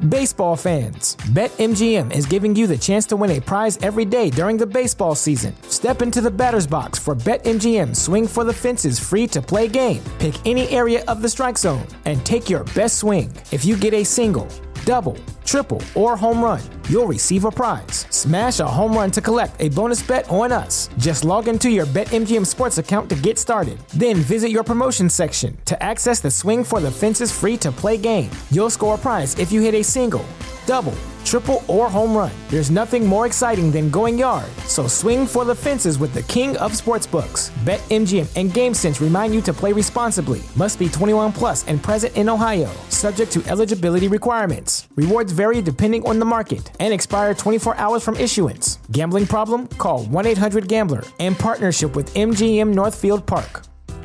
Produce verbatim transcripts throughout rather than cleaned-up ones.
Baseball fans, BetMGM is giving you the chance to win a prize every day during the baseball season. Step into the batter's box for BetMGM Swing for the Fences free-to-play game. Pick any area of the strike zone and take your best swing. If you get a single, double, triple, or home run, you'll receive a prize. Smash a home run to collect a bonus bet on us. Just log into your BetMGM Sports account to get started. Then visit your promotion section to access the Swing for the Fences free-to-play game. You'll score a prize if you hit a single, double, triple, or home run. There's nothing more exciting than going yard, so swing for the fences with the king of sportsbooks. BetMGM and GameSense remind you to play responsibly. Must be twenty-one plus and present in Ohio, subject to eligibility requirements. Rewards vary depending on the market and expire twenty-four hours from issuance. Gambling problem? Call one eight hundred gambler in partnership with M G M Northfield Park.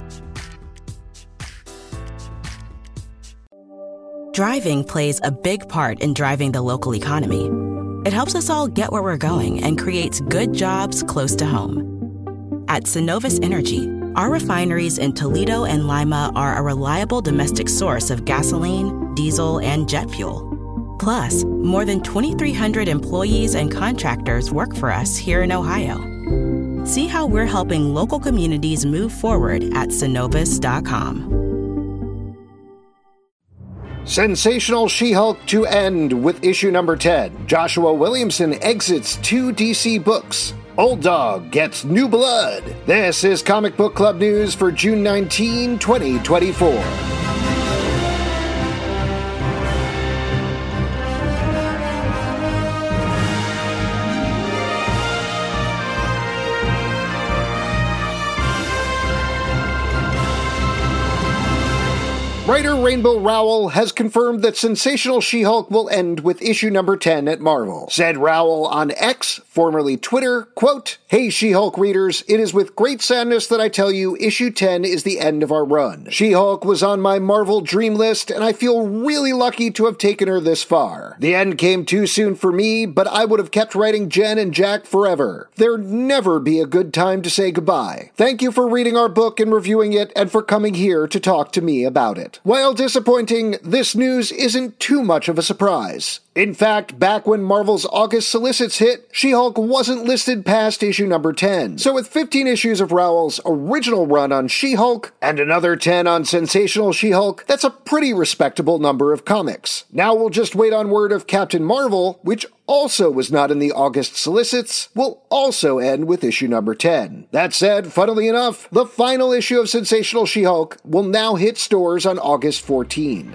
Driving plays a big part in driving the local economy. It helps us all get where we're going and creates good jobs close to home. At Synovus Energy, our refineries in Toledo and Lima are a reliable domestic source of gasoline, diesel, and jet fuel. Plus, more than twenty-three hundred employees and contractors work for us here in Ohio. See how we're helping local communities move forward at Synovus dot com. Sensational She-Hulk to end with issue number ten. Joshua Williamson exits two D C books. Old Dog gets new blood. This is Comic Book Club news for June nineteenth, twenty twenty-four. Writer Rainbow Rowell has confirmed that Sensational She-Hulk will end with issue number ten at Marvel. Said Rowell on X, formerly Twitter, quote, "Hey She-Hulk readers, it is with great sadness that I tell you issue ten is the end of our run. She-Hulk was on my Marvel dream list, and I feel really lucky to have taken her this far. The end came too soon for me, but I would have kept writing Jen and Jack forever. There'd never be a good time to say goodbye. Thank you for reading our book and reviewing it, and for coming here to talk to me about it." While disappointing, this news isn't too much of a surprise. In fact, back when Marvel's August solicits hit, She-Hulk wasn't listed past issue number ten. So with fifteen issues of Rowell's original run on She-Hulk, and another ten on Sensational She-Hulk, that's a pretty respectable number of comics. Now we'll just wait on word of Captain Marvel, which also was not in the August solicits, will also end with issue number ten. That said, funnily enough, the final issue of Sensational She-Hulk will now hit stores on August fourteenth.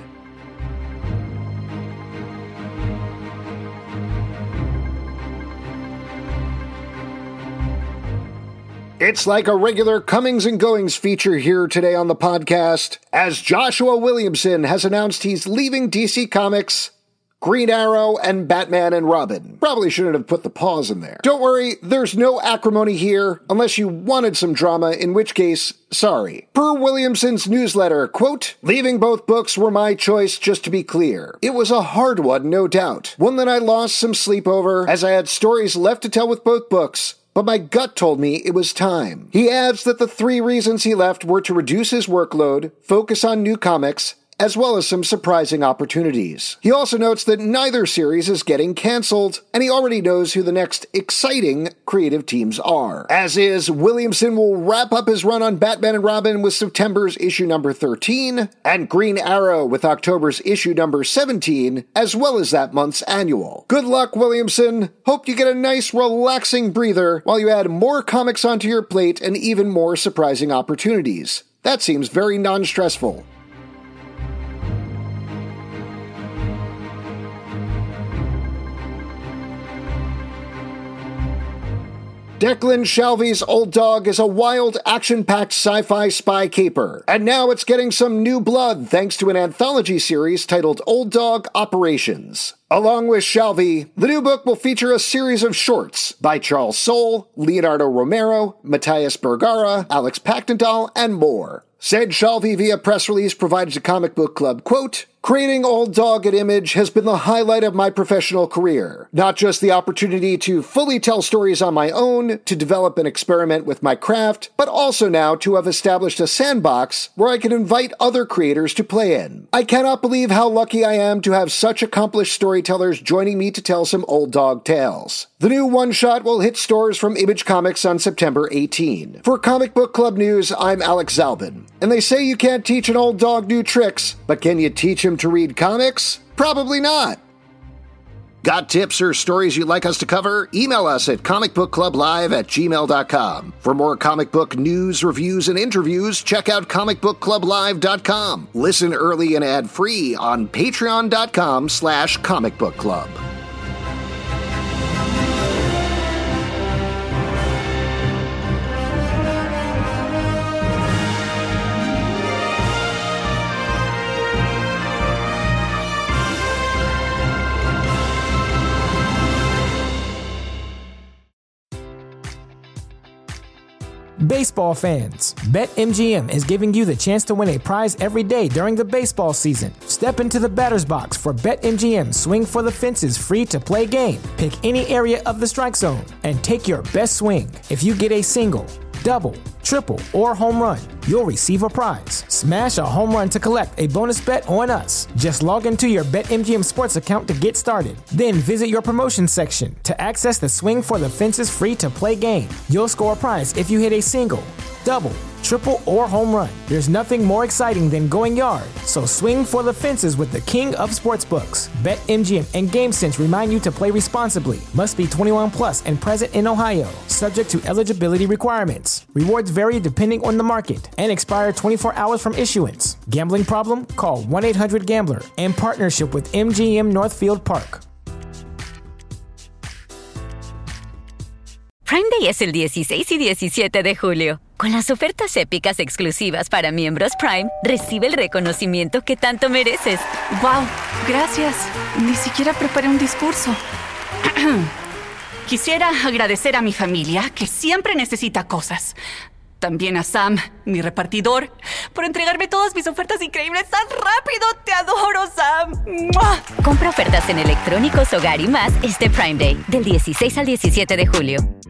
It's like a regular comings and goings feature here today on the podcast, as Joshua Williamson has announced he's leaving D C Comics, Green Arrow, and Batman and Robin. Probably shouldn't have put the pause in there. Don't worry, there's no acrimony here, unless you wanted some drama, in which case, sorry. Per Williamson's newsletter, quote, "Leaving both books were my choice, just to be clear. It was a hard one, no doubt. One that I lost some sleep over, as I had stories left to tell with both books, but my gut told me it was time." He adds that the three reasons he left were to reduce his workload, focus on new comics, as well as some surprising opportunities. He also notes that neither series is getting cancelled, and he already knows who the next exciting creative teams are. As is, Williamson will wrap up his run on Batman and Robin with September's issue number thirteen, and Green Arrow with October's issue number seventeen, as well as that month's annual. Good luck, Williamson. Hope you get a nice, relaxing breather while you add more comics onto your plate and even more surprising opportunities. That seems very non-stressful. Declan Shalvey's Old Dog is a wild, action-packed sci-fi spy caper, and now it's getting some new blood thanks to an anthology series titled Old Dog Operations. Along with Shalvey, the new book will feature a series of shorts by Charles Soule, Leonardo Romero, Matthias Bergara, Alex Pactendahl, and more. Said Shalvey via press release provided to Comic Book Club, quote, Creating Old Dog at Image has been the highlight of my professional career. Not just the opportunity to fully tell stories on my own, to develop and experiment with my craft, but also now to have established a sandbox where I can invite other creators to play in. I cannot believe how lucky I am to have such accomplished storytellers joining me to tell some Old Dog tales. The new one-shot will hit stores from Image Comics on September eighteenth. For Comic Book Club News, I'm Alex Zalbin. And they say you can't teach an old dog new tricks, but can you teach him to read comics? Probably not. Got tips or stories you'd like us to cover? Email us at comicbookclublive at gmail dot com. For more comic book news, reviews, and interviews, check out comic book club live dot com. Listen early and ad-free on patreon dot com slash comic book club. Baseball fans, BetMGM is giving you the chance to win a prize every day during the baseball season. Step into the batter's box for BetMGM Swing for the Fences free-to-play game. Pick any area of the strike zone and take your best swing. If you get a single, double, triple, or home run, you'll receive a prize. Smash a home run to collect a bonus bet on us. Just log into your BetMGM Sports account to get started. Then visit your promotion section to access the Swing for the Fences free-to-play game. You'll score a prize if you hit a single, double, triple, or home run. There's nothing more exciting than going yard, so swing for the fences with the king of sportsbooks. BetMGM and GameSense remind you to play responsibly. Must be twenty-one plus and present in Ohio, subject to eligibility requirements. Rewards vary depending on the market and expire twenty-four hours from issuance. Gambling problem? Call one eight hundred gambler in partnership with M G M Northfield Park. Prime Day es el dieciséis y diecisiete de julio. Con las ofertas épicas exclusivas para miembros Prime, recibe el reconocimiento que tanto mereces. ¡Wow! Gracias. Ni siquiera preparé un discurso. Quisiera agradecer a mi familia, que siempre necesita cosas. También a Sam, mi repartidor, por entregarme todas mis ofertas increíbles tan rápido. ¡Te adoro, Sam! ¡Mua! Compra ofertas en electrónicos, hogar y más este Prime Day, del dieciséis al diecisiete de julio.